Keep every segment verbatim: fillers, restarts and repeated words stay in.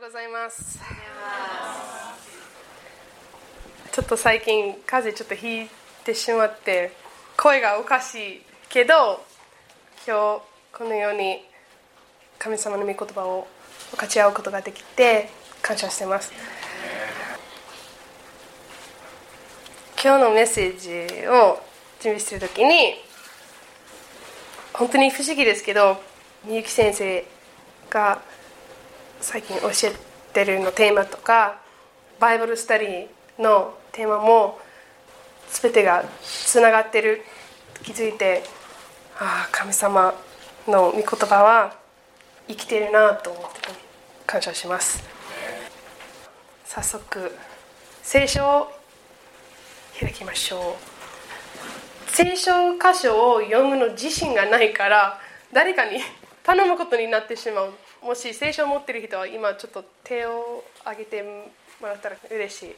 ございます。ちょっと最近風邪ちょっとひいてしまって声がおかしいけど、今日このように神様の御言葉を分かち合うことができて感謝しています。今日のメッセージを準備しているときに本当に不思議ですけど、みゆき先生が最近教えてるのテーマとかバイブルスタディのテーマも全てがつながってると気づいて、ああ神様の御言葉は生きているなと思って感謝します。早速聖書を開きましょう。聖書箇所を読むの自信がないから誰かに頼むことになってしまう。もし聖書を持っている人は今ちょっと手を挙げてもらったら嬉しい。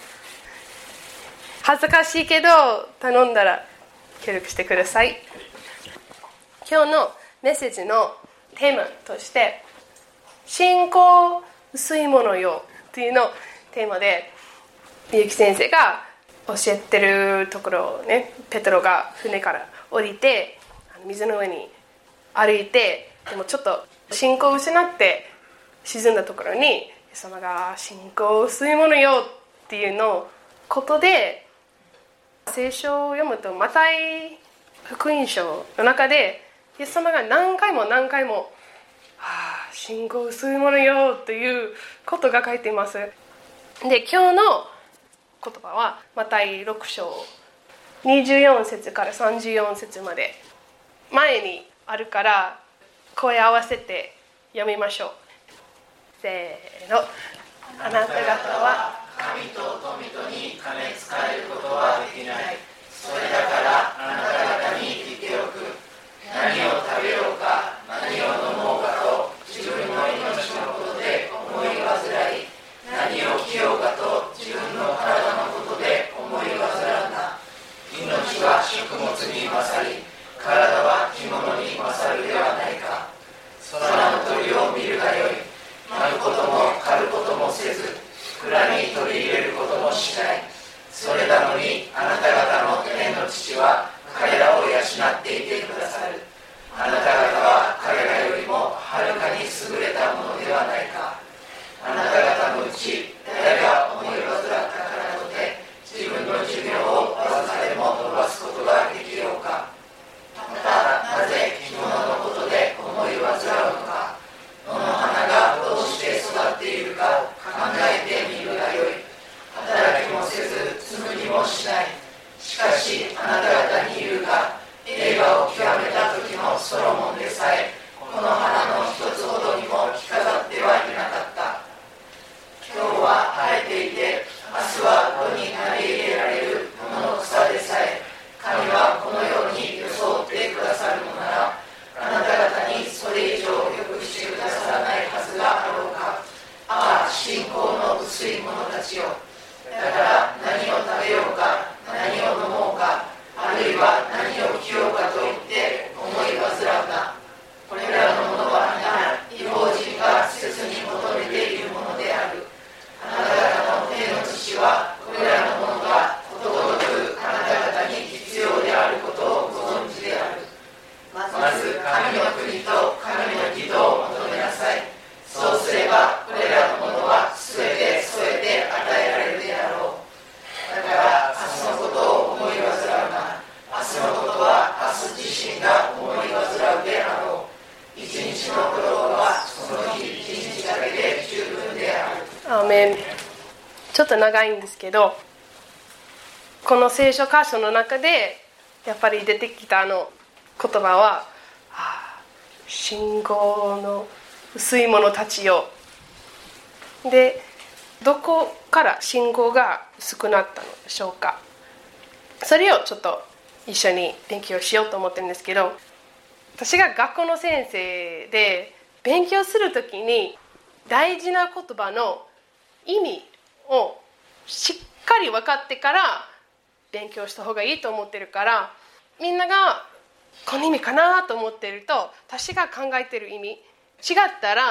恥ずかしいけど頼んだら協力してください。今日のメッセージのテーマとして信仰薄いものよというのテーマで、みゆき先生が教えてるところをね、ペトロが船から降りて水の上に歩いて、でもちょっと信仰を失って沈んだところにイエス様が信仰薄いものよっていうのことで、聖書を読むとマタイ福音書の中でイエス様が何回も何回もあ信仰薄いものよということが書いています。で今日の言葉はマタイろく章にじゅうよん節からさんじゅうよん節まで前にあるから声合わせて読みましょう。せーの。あなた方は神と富とに金使えることはできない。それだからあなた方に言っておく。何を食べようか、何を飲もうかと自分の命のことで思い煩い、何を着ようかと自分の体のことで思い煩うな。命は食物に勝り、体は着物に勝るではないか。空の鳥を見るがよい。舞うことも狩ることもせず、蔵に取り入れることもしない。それなのにあなた方の天の父は彼らを養っていてくださる。あなた方は彼らよりもはるかに優れたものではないか。あなた方のうち誰が思い煩ったからとて自分の寿命をわずかでも伸ばすことができようか。またなぜ着物のことで思い煩うのか。野の花がどうして育っているか考えてみるがよい。働きもせず摘むにもしない。しかしあなた方に言うが、栄華を極めた時のソロモンでさえこの花の一つほどにも着飾ってはいなかった。今日は生えていて明日は野に投げ入れられるものの草でさえ神はこのように装ってくださるのなら、あなた方にそれ以上よくしてくださらないはずがあろうか。ああ信仰の薄い者たちよ。だから何を食べようか、何を飲もうか、あるいは何を着ようかと言って思い煩うな。これらのものは皆異邦人が切に求めているものである。あなた方の天の父はこれらのものがことごとくあなた方に必要であることをご存知である。まず神の国と神の義とを求めなさい。そうすればこれらのものはすべて添えて与えられるであろう。だから明日のことを思い煩うな。明日のことは明日自身が思い煩うであろう。一日の苦労はその日一日だけで十分である。 アーメン。ちょっと長いんですけど、この聖書箇所の中でやっぱり出てきたあの言葉は、ああ信仰の薄い者たちよ。で、どこから信仰が薄くなったのでしょうか。それをちょっと一緒に勉強しようと思ってるんですけど、私が学校の先生で勉強するときに大事な言葉の意味をしっかり分かってから勉強した方がいいと思ってるから、みんながこの意味かなと思ってると私が考えてる意味違ったら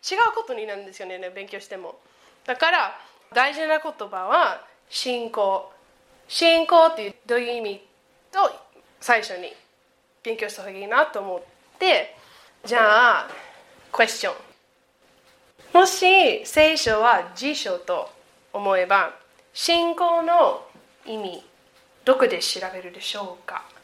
違うことになるんですよね、勉強しても。だから大事な言葉は信仰。信仰っていうどういう意味と最初に勉強した方がいいなと思って、じゃあクエスチョン。もし聖書は辞書と思えば、信仰の意味どこで調べるでしょうか？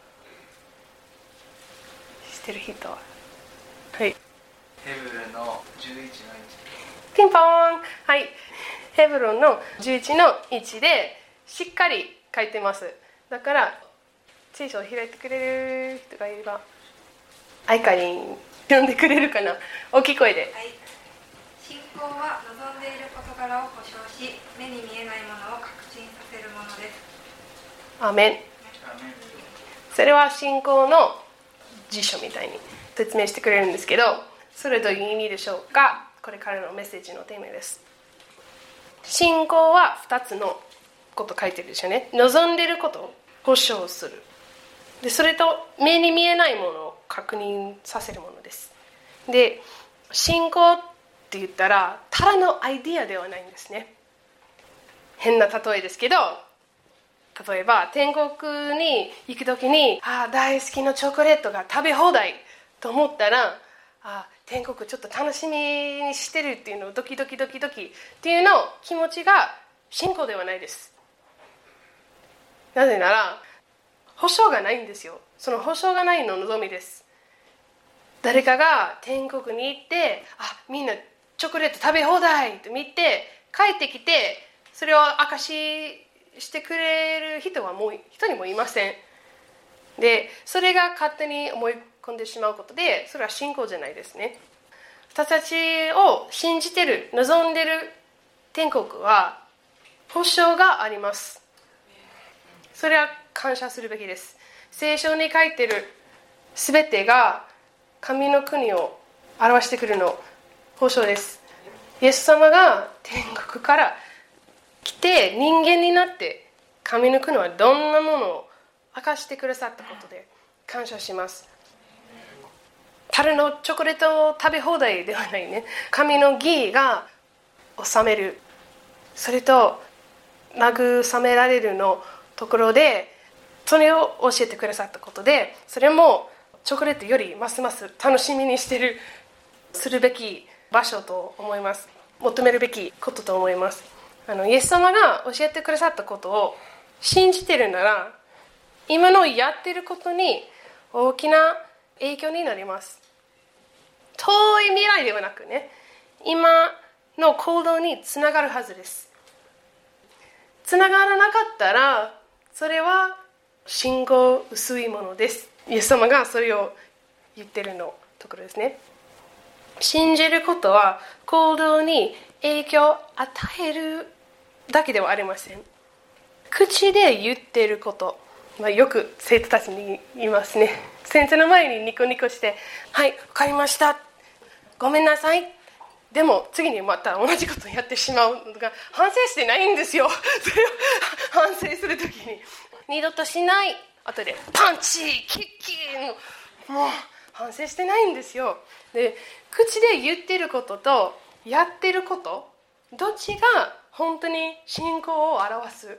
知ってる人は？はい。 ヘブルのじゅういちのいち。 ピンポーン。はい。ヘブロンのじゅういちのいちでしっかり書いてます。だから聖書を開いてくれる人がいれば、アイカリン読んでくれるかな。大きい声で。はい。 信仰は望んでいる事柄を保証し、目に見えないものを確信させるものです。 アーメン。それは信仰の辞書みたいに説明してくれるんですけど、それどういう意味でしょうか？これからのメッセージのテーマです。信仰はふたつのこと書いてるでしょうね。望んでいることを保証する。で、それと目に見えないものを確認させるものです。で、信仰って言ったらただのアイディアではないんですね。変な例えですけど、例えば天国に行くときに、あ、大好きなチョコレートが食べ放題と思ったら、あ、天国ちょっと楽しみにしてるっていうのをドキドキドキドキっていうの気持ちが信仰ではないです。なぜなら保証がないんですよ。その保証がないの望みです。誰かが天国に行って、あ、みんなチョコレート食べ放題って見て帰ってきて、それを証ししてくれる人はもう一人もいません。で、それが勝手に思い込んでしまうことで、それは信仰じゃないですね。私たちを信じてる、望んでる天国は保証があります。それは感謝するべきです。聖書に書いてるすべてが神の国を表してくるの保証です。イエス様が天国から来て人間になって神の国はどんなものを明かしてくださったことで感謝します。ただのチョコレートを食べ放題ではないね。神の義が治める、それと慰められるのところでそれを教えてくださったことで、それもチョコレートよりますます楽しみにしてるするべき場所と思います。求めるべきことと思います。あのイエス様が教えてくださったことを信じてるなら、今のやってることに大きな影響になります。遠い未来ではなくね、今の行動につながるはずです。つながらなかったらそれは信仰薄いものです。イエス様がそれを言ってるのところですね。信じることは行動に影響を与えるだけではありません。口で言っていること、まあ、よく生徒たちに言いますね。先生の前にニコニコして、はい、わかりました、ごめんなさい。でも次にまた同じことをやってしまうのが反省してないんですよ。それを反省するときに二度としない、後でパンチキッキー、もう反省してないんですよ。で、口で言ってることとやってること、どっちが本当に信仰を表す？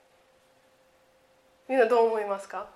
みんなどう思いますか？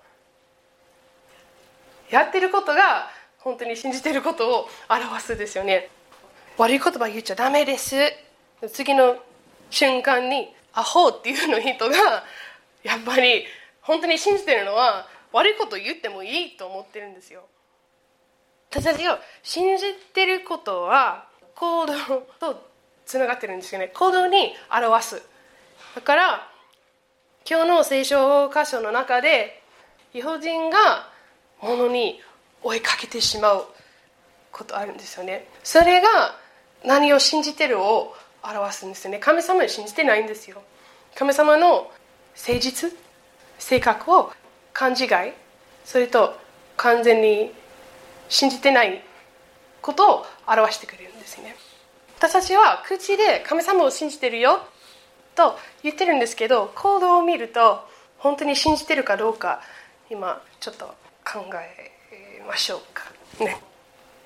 やってることが本当に信じてることを表すですよね。悪い言葉言っちゃダメです。次の瞬間にアホっていうの人がやっぱり本当に信じてるのは悪いこと言ってもいいと思ってるんですよ。私たちが信じてることは行動とつながってるんですよね。行動に表す。だから今日の聖書箇所の中で異邦人が物に追いかけてしまうことあるんですよね。それが何を信じてるを表すんですよね。神様を信じてないんですよ。神様の誠実、性格を勘違い、それと完全に信じてないことを表してくれるんですよね。私たちは口で神様を信じてるよと言ってるんですけど、行動を見ると本当に信じてるかどうか今ちょっと考えましょうかね。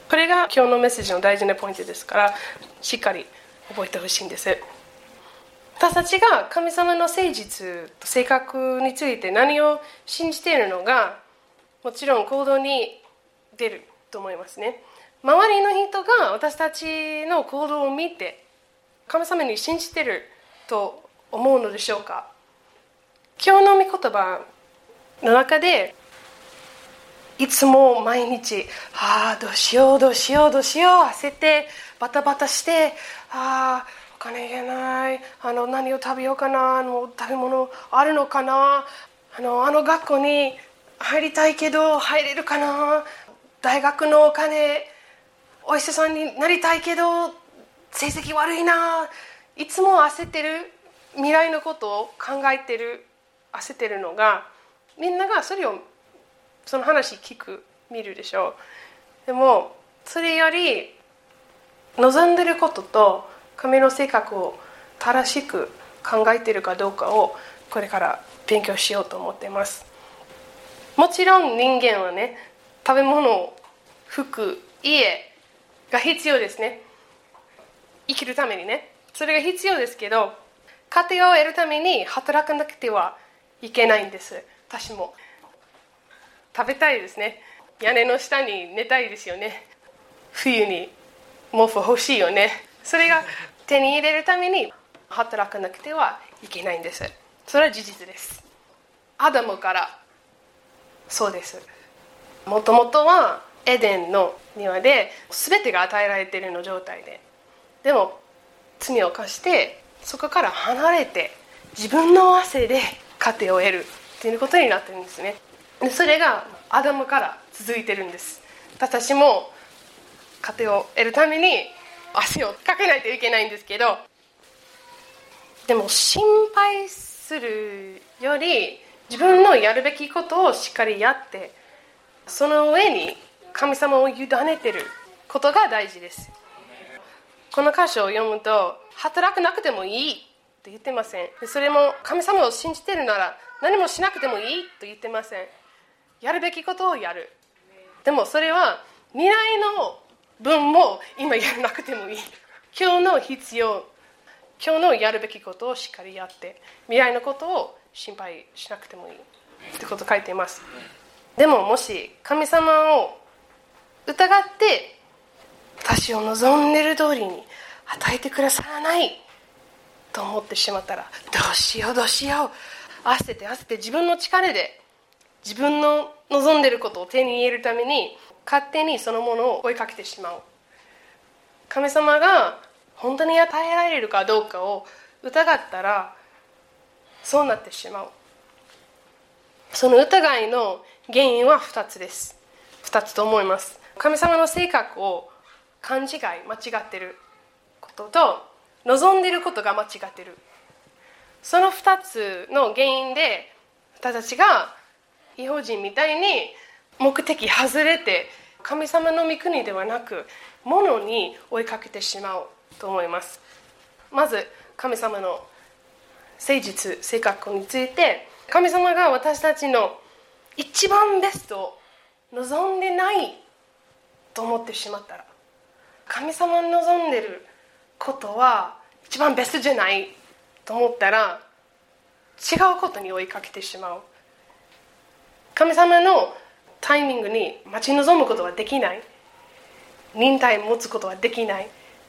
これが今日のメッセージの大事なポイントですから、しっかり覚えてほしいんです。私たちが神様の誠実と性格について何を信じているのが、もちろん行動に出ると思いますね。周りの人が私たちの行動を見て神様に信じていると思うのでしょうか。今日の御言葉の中で、いつも毎日、ああどうしようどうしようどうしよう焦ってバタバタして、ああお金がない、あの何を食べようかな、あの食べ物あるのかな、あのあの学校に入りたいけど入れるかな、大学のお金、お医者さんになりたいけど成績悪いな、いつも焦ってる、未来のことを考えてる、焦ってるのが、みんながそれをその話聞く見るでしょう。でもそれより望んでることと神の性格を正しく考えているかどうかをこれから勉強しようと思っています。もちろん人間はね、食べ物、服、家が必要ですね。生きるためにね、それが必要ですけど、家庭を得るために働かなくてはいけないんです。私も食べたいですね。屋根の下に寝たいですよね。冬に毛布欲しいよね。それが手に入れるために働かなくてはいけないんです。それは事実です。アダムからそうです。もともとはエデンの庭で全てが与えられているの状態で、でも罪を犯してそこから離れて自分の汗で糧を得るということになっているんですね。でそれがアダムから続いてるんです。私たちも糧を得るために汗をかけないといけないんですけど、でも心配するより自分のやるべきことをしっかりやって、その上に神様を委ねていることが大事です。この箇所を読むと、働かなくてもいいと言ってません。それも神様を信じているなら何もしなくてもいいと言ってません。やるべきことをやる。でもそれは未来の分も今やらなくてもいい。今日の必要、今日のやるべきことをしっかりやって、未来のことを心配しなくてもいいってことを書いています。でももし神様を疑って私を望んでいる通りに与えてくださらないと思ってしまったら、どうしようどうしよう、焦って焦って自分の力で自分の望んでいることを手に入れるために勝手にそのものを追いかけてしまう。神様が本当に与えられるかどうかを疑ったらそうなってしまう。その疑いの原因はふたつです。ふたつと思います。神様の性格を勘違い、間違っていることと望んでいることが間違っている。そのふたつの原因で私たちが異邦人みたいに目的外れて神様の御国ではなく物に追いかけてしまうと思います。まず神様の誠実、性格について、神様が私たちの一番ベストを望んでないと思ってしまったら、神様の望んでいることは一番ベストじゃないと思ったら違うことに追いかけてしまう。神様のタイミングに待ち望むことはできない。忍耐を持つことはできない。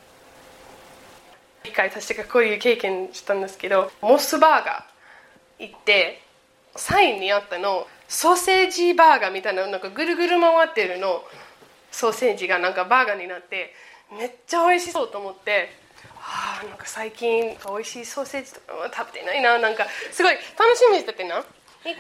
一回私がこういう経験したんですけど、モスバーガー行ってサインにあったのソーセージバーガーみたいな、なんかぐるぐる回ってるのソーセージがなんかバーガーになってめっちゃ美味しそうと思って、あなんか最近美味しいソーセージとか食べてないな、なんかすごい楽しみにしててな、行って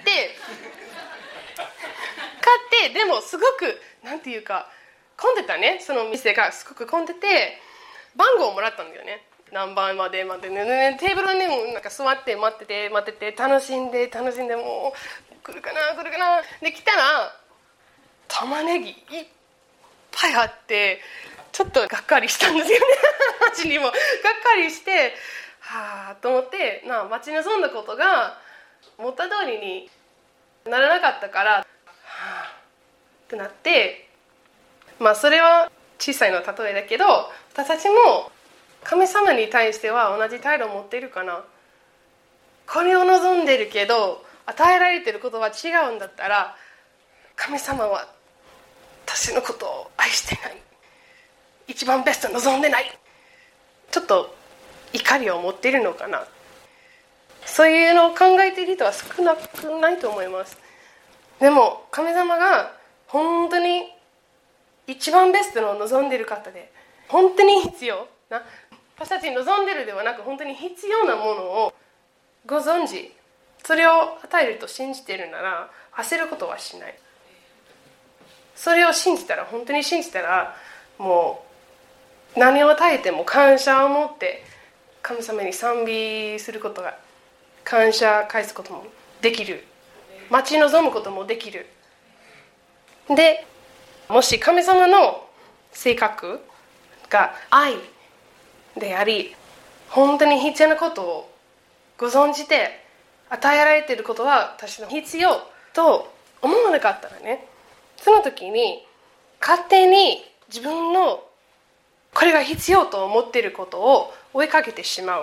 買って、でもすごくなんていうか混んでたね。その店がすごく混んでて番号をもらったんだよね。何番まで待ってね、テーブルにもなんか座って待ってて待ってて楽しんで楽しんで、もう来るかな来るかなで来たら玉ねぎいっぱいあってちょっとがっかりしたんですよね私にもがっかりして、はあと思って、な待ち望んだことが思った通りにならなかったから、はあってなって、まあそれは小さいの例えだけど、私たちも神様に対しては同じ態度を持っているかな。これを望んでるけど与えられていることは違うんだったら、神様は私のことを愛してない、一番ベスト望んでない、ちょっと怒りを持っているのかな。そういうのを考えている人は少なくないと思います。でも神様が本当に一番ベストの望んでいる方で、本当に必要な、私たちに望んでいるではなく本当に必要なものをご存知、それを与えると信じているなら焦ることはしない。それを信じたら、本当に信じたら、もう何を与えても感謝を持って神様に賛美することが、感謝返すこともできる、待ち望むこともできる。で、もし神様の性格が愛であり、本当に必要なことをご存じて与えられていることは私の必要と思わなかったらね、その時に勝手に自分のこれが必要と思っていることを追いかけてしまう。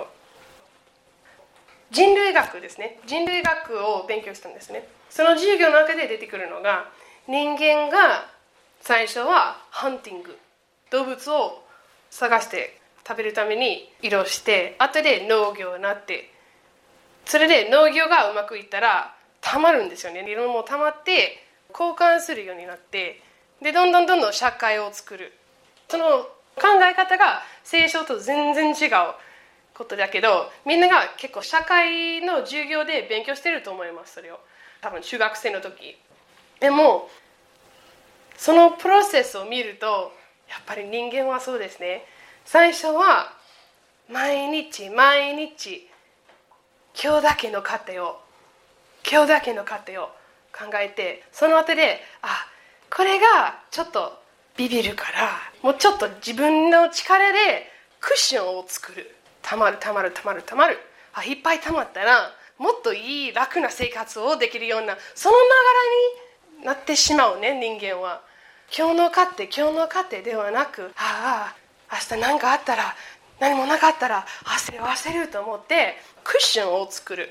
人類学ですね。人類学を勉強したんですね。その授業の中で出てくるのが、人間が最初はハンティング、動物を探して食べるために移動して、後で農業になって、それで農業がうまくいったらたまるんですよね。いろんなものたまって交換するようになって、でどんどんどんどん社会を作る。その考え方が聖書と全然違うことだけど、みんなが結構社会の授業で勉強してると思います。それを多分中学生の時。でもそのプロセスを見ると、やっぱり人間はそうですね。最初は毎日毎日今日だけの糧を今日だけの糧を考えて、その後で、あ、これがちょっとビビるから、もうちょっと自分の力でクッションを作る。たまるたまるたまるたまる。あ、いっぱいたまったらもっといい楽な生活をできるような、その流れになってしまうね、人間は。今日の糧、今日の糧ではなく、ああ、明日何かあったら、何もなかったら焦る焦ると思ってクッションを作る。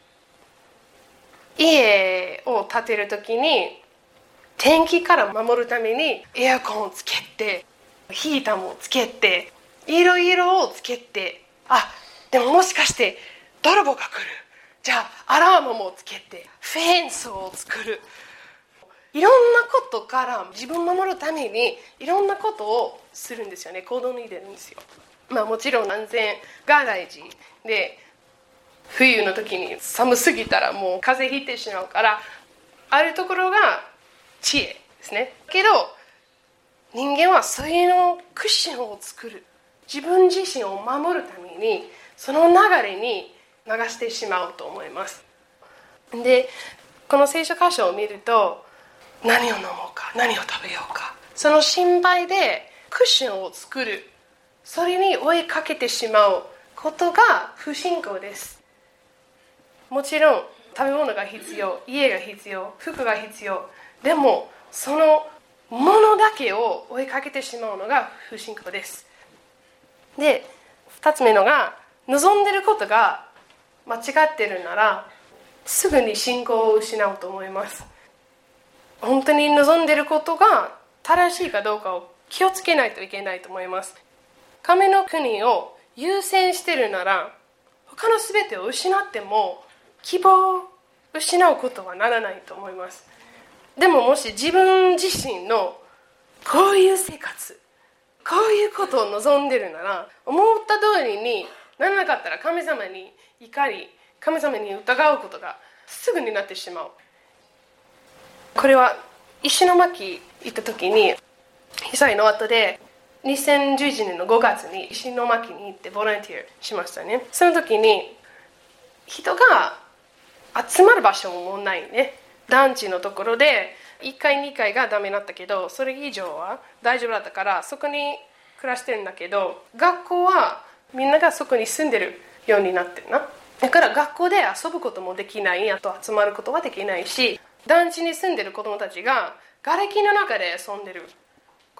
家を建てるときに天気から守るためにエアコンをつけて、ヒーターもつけて、いろいろをつけて、あ、でももしかして泥棒が来る、じゃあアラームもつけて、フェンスを作る。いろんなことから自分を守るためにいろんなことをするんですよね。行動に出るんですよ。まあもちろん安全が大事で、冬の時に寒すぎたらもう風邪ひいてしまうから、あるところが知恵ですね。けど人間はそういうのクッションを作る、自分自身を守るためにその流れに流してしまうと思います。で、この聖書箇所を見ると、何を飲もうか、何を食べようか、その心配でクッションを作る、それに追いかけてしまうことが不信仰です。もちろん食べ物が必要、家が必要、服が必要。でもそのものだけを追いかけてしまうのが不信仰です。で、二つ目のが、望んでいることが間違っているならすぐに信仰を失うと思います。本当に望んでいることが正しいかどうかを気をつけないといけないと思います。神の国を優先しているなら、他の全てを失っても希望を失うことはならないと思います。でももし自分自身のこういう生活、こういうことを望んでいるなら、思った通りにならなかったら神様に怒り、神様に疑うことがすぐになってしまう。これは石巻行った時に、被災の後でにせんじゅういちねんのごがつに石巻に行ってボランティアしましたね。その時に人が集まる場所もないね、団地のところでいっかいにかいがダメだったけど、それ以上は大丈夫だったからそこに暮らしてるんだけど、学校はみんながそこに住んでるようになってるな。だから学校で遊ぶこともできない、あと集まることはできないし、団地に住んでる子供たちが瓦礫の中で遊んでる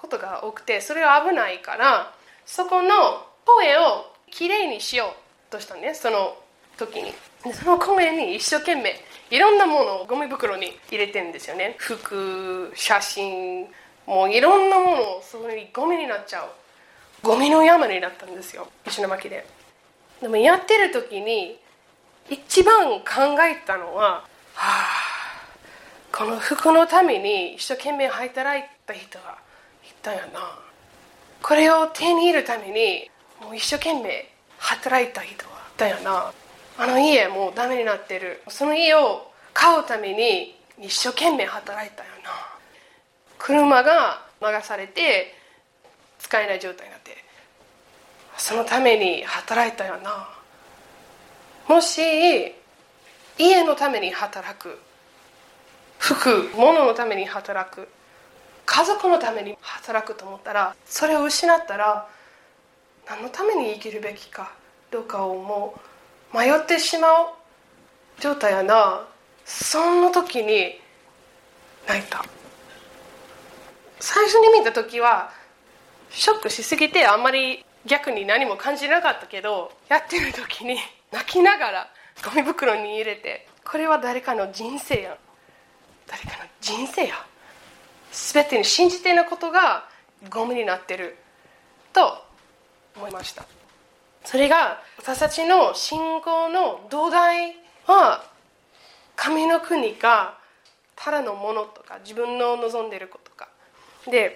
ことが多くて、それは危ないから、そこの公園をきれいにしようとしたね、その時に。でその公園に一生懸命いろんなものをゴミ袋に入れてるんですよね。服、写真、もういろんなものをそこにゴミになっちゃう。ゴミの山になったんですよ、石巻で。でもやってる時に一番考えたのは、はあ、この服のために一生懸命働いた人がいたよな。これを手に入れるためにもう一生懸命働いた人がいたよな。あの家もうダメになってる。その家を買うために一生懸命働いたよな。車が流されて使えない状態になって、そのために働いたよな。もし家のために働く、服、物のために働く、家族のために働くと思ったら、それを失ったら何のために生きるべきかどうかをもう迷ってしまう状態やな。その時に泣いた。最初に見た時はショックしすぎてあんまり逆に何も感じなかったけど、やってる時に泣きながらゴミ袋に入れて、これは誰かの人生や、誰かの人生や、全てに信じていることがゴミになってると思いました。それが私たちの信仰の土台は、神の国かただのものとか自分の望んでいることかで、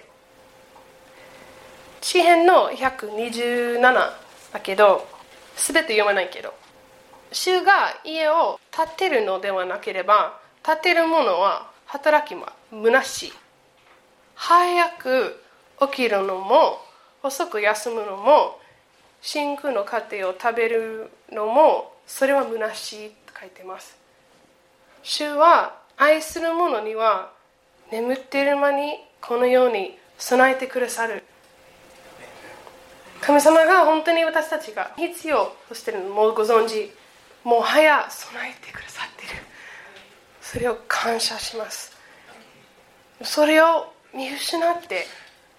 詩編のひゃくにじゅうななだけど、全て読まないけど、主が家を建てるのではなければ、建てるものは働きは虚しい。早く起きるのも遅く休むのも、真空の糧を食べるのも、それは虚しいと書いてます。主は愛する者には眠っている間にこのように備えてくださる。神様が本当に私たちが必要としているのもご存知、もはや備えてくださっている。それを感謝します。それを見失って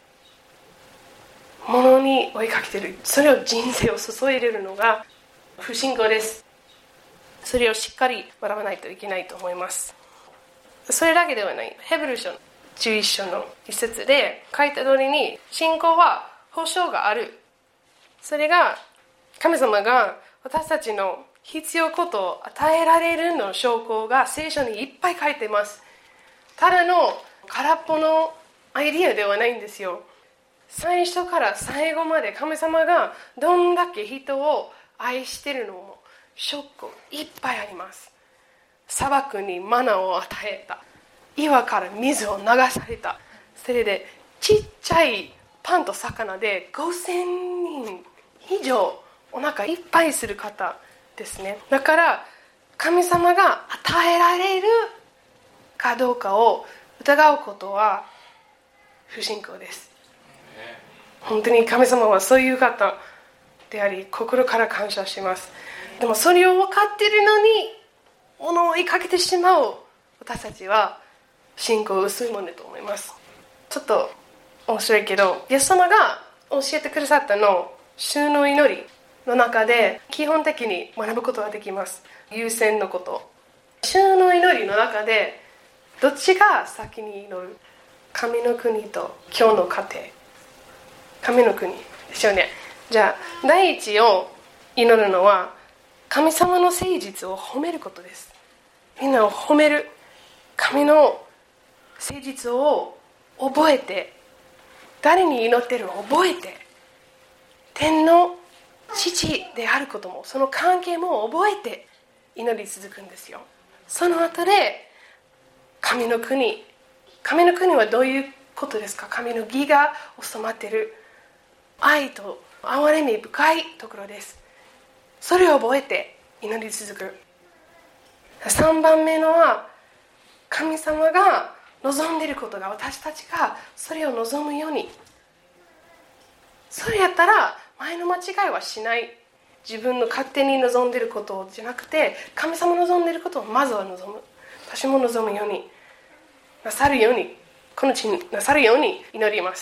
物に追いかけている、それを人生を注いでいるのが不信仰です。それをしっかり学ばないといけないと思います。それだけではない。ヘブル書じゅういっ章の一節で書いた通りに、信仰は保証がある。それが神様が私たちの必要ことを与えられるの証拠が聖書にいっぱい書いています。ただの空っぽのアイディアではないんですよ。最初から最後まで神様がどんだけ人を愛しているのも証拠いっぱいあります。砂漠にマナを与えた、岩から水を流された、それでちっちゃいパンと魚でごせんにん以上お腹いっぱいする方ですね。だから神様が与えられるかどうかを疑うことは不信仰です。本当に神様はそういう方であり、心から感謝します。でもそれを分かっているのに物を追いかけてしまう私たちは信仰薄いものだと思います。ちょっと面白いけど、イエス様が教えてくださったの主の祈りの中で基本的に学ぶことができます。優先のこと、主の祈りの中でどっちが先に祈る？神の国と今日の家庭、神の国ですよね。じゃあ第一を祈るのは神様の誠実を褒めることです。みんなを褒める、神の誠実を覚えて、誰に祈ってるを覚えて、天の父であることもその関係も覚えて祈り続くんですよ。その後で神の国、神の国はどういうことですか？神の義が収まっている愛と憐れみ深いところです。それを覚えて祈り続く。さんばんめのは神様が望んでいることが、私たちがそれを望むように。それやったら前の間違いはしない。自分の勝手に望んでいることじゃなくて、神様の望んでいることをまずは望む。私も望むようになさるように、この地になさるように祈ります。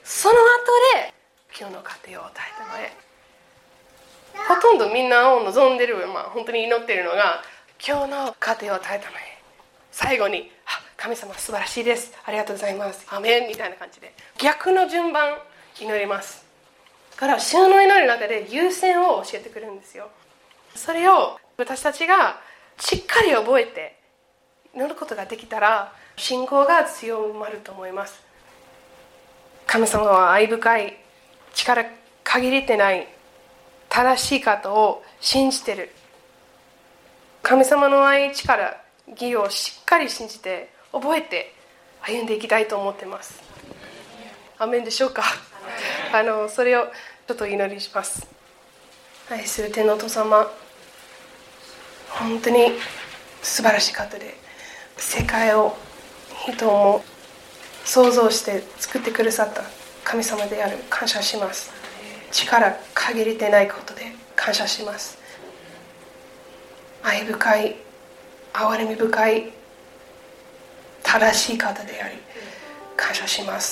その後で今日の家庭を与えたので、ほとんどみんなを望んでる、まあ、本当に祈っているのが今日の家庭を与えたので、最後に神様素晴らしいです、ありがとうございます、アメンみたいな感じで逆の順番祈ります。だから主の祈りの中で優先を教えてくるんですよ。それを私たちがしっかり覚えて祈ることができたら信仰が強まると思います。神様は愛深い、力限りてない正しい方を信じてる。神様の愛、力、義をしっかり信じて覚えて歩んでいきたいと思っています。アメンでしょうか。あのそれをちょっと祈りします。愛する天のお父様、本当に素晴らしい方で、世界を人も創造して作ってくださった神様である。感謝します。力限りてないことで感謝します。愛深い、憐れみ深い、正しい方であり感謝します。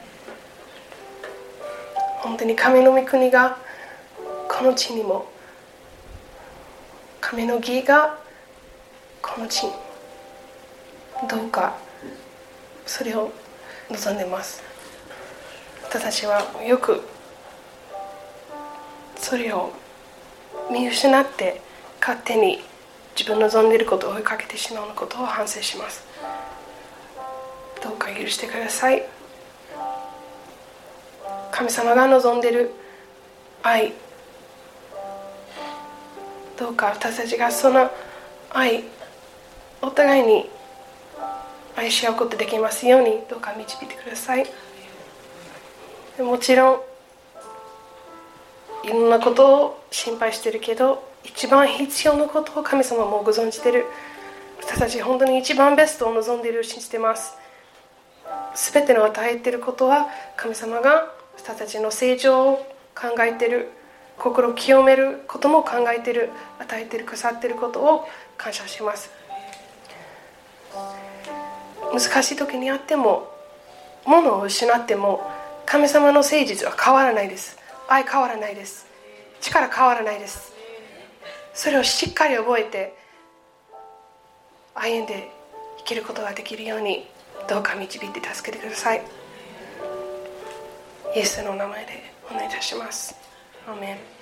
本当に神の御国がこの地にも、神の義がこの地にも、どうかそれを望んでいます。私たちはよくそれを見失って勝手に自分の望んでいることを追いかけてしまうことを反省します。どうか許してください。神様が望んでいる愛、どうか私たちがその愛、お互いに愛し合うことできますように、どうか導いてください。もちろんいろんなことを心配してるけど、一番必要なことを神様もご存じている。私たち本当に一番ベストを望んでいる、信じています。すべての与えていることは神様が私たちの成長を考えている、心を清めることも考えている、与えている、くださっていることを感謝します。難しい時にあっても、物を失っても神様の誠実は変わらないです。愛変わらないです。力変わらないです。それをしっかり覚えて歩んで生きることができるように、どうか導いて助けてください。イエスの名前でお願いいたします。アーメン。